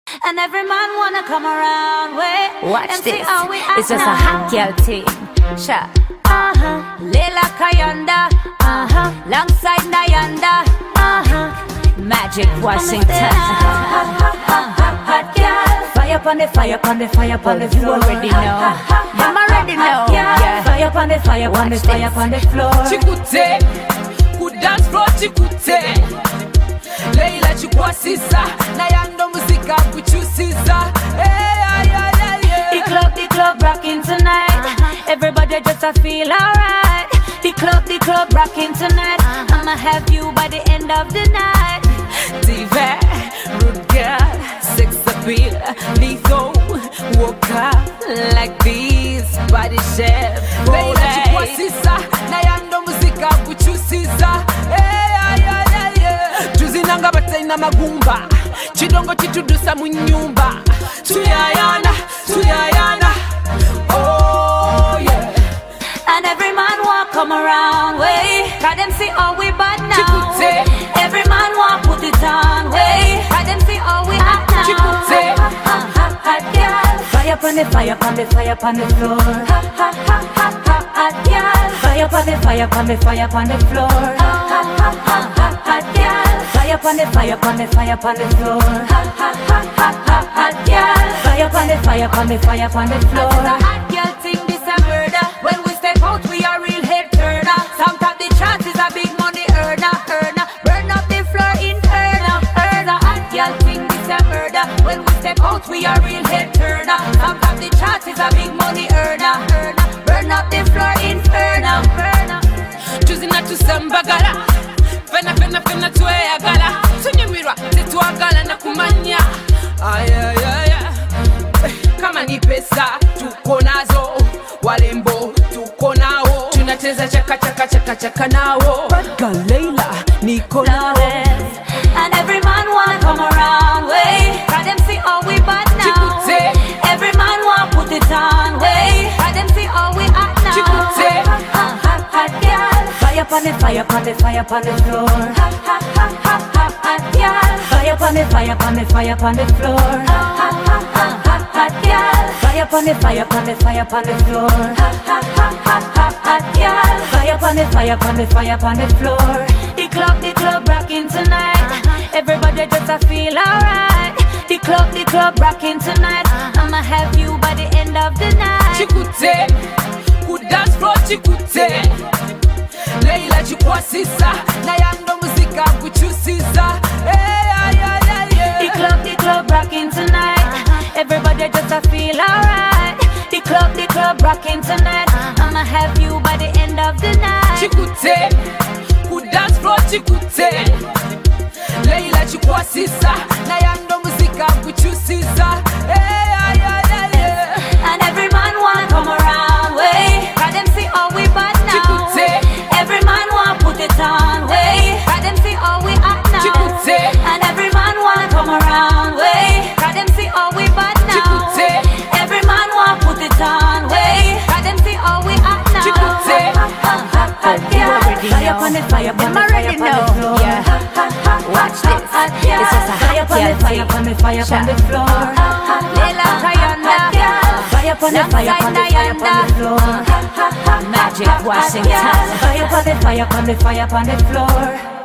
And every man wanna come around way. Watch and this. See how we act it's just now. a hot girl thing. Sha. Leila Kayanda, Longside Nayanda, Magic Washington. Hot girl. Fire pon the fire pon the fire pon the floor. You already know. You already know. Yeah. Fire pon the fire pon the fire pon the floor. Chikute, ku dance floor chikute. Leila chikwasisa, nayando muzika kuchusiza. The club rocking tonight. Everybody just a feel alright. The club rocking tonight. I'ma have you by the end of the night. Diva, rude girl, sex appeal, lethal, walk up like this, body shape. Leila chikwasisa, nayando muzika kuchusiza. Tuzinanga bataina magumba, chidongo chitudusa munyumba. Tuyayana, tuyayana, oh yeah. And every man want come around way. Cause them see how we bad now. Chikute. Every man want put it on way. Cause them see how we act now. Chikute. Hot girl. Fire pon the fire pon the fire pon the floor. Hot girl. Fire pon the fire pon the fire pon the floor. Hot girl. Fire pon the fire pon the fire pon the floor. Hot girl. Fire pon the fire pon the fire pon the floor. Hot girl thing this a murder. When we step out we are real head turner. Sometimes the chance is a big money earner. Burn up the floor inferno. A hot girl thing this a murder. When we step out we are real head turner. Sometimes the chance is a big money earner. Burn up the floor inferno. Tuzina tusambagala, fena tweyagala. Tunyumirwa tetwagala na kumanya. Kama ni pesa tuko nazo, walembo tuko nao. Tunacheza chaka nao. Bad girl Leila niko nao. And every man wanna come around way. Cause them see how we bad now. Chikute. Every man wanna put it on way. Cause them see how we act now. Chikute. Hot girl. Fire pon the fire pon the fire pon the floor. Hot girl. Fire pon the fire pon the fire pon the floor. Hot girl. Fire pon the fire pon the fire pon the floor. Hot girl. Fire pon the fire pon the fire pon the floor. The club rocking tonight. Everybody just a feel alright. The club rocking tonight. I'ma have you by the end of the night. Chikute, ku dance floor chikute. Leila chikwasisa, nayando muzika kuchusiza. The club rocking tonight. Everybody just a feel alright. The club rocking tonight. I'ma have you by the end of the night. Chikute, ku dance floor chikute. Leila chikwasisa, nayando muzika kuchusiza. And every man wanna come around way. Cause them see how we bad now. Chikute. Every man wanna put it on way. Cause them see how we act now. Chikute. And every man wanna come around way. Cause them see how we bad now. Chikute. Every man wanna put it on way. Cause them see how we act now. Chikute. You already Fire know. pon the fire pon Them the already fire pon the know. floor. Yeah. Watch this. It's just a Fire hot pon the girl fire thing. pon the fire pon the floor. Leila Kayanda. Fire pon the fire pon the fire pon the floor. Magic Washington. Fire pon the fire pon the fire pon the floor.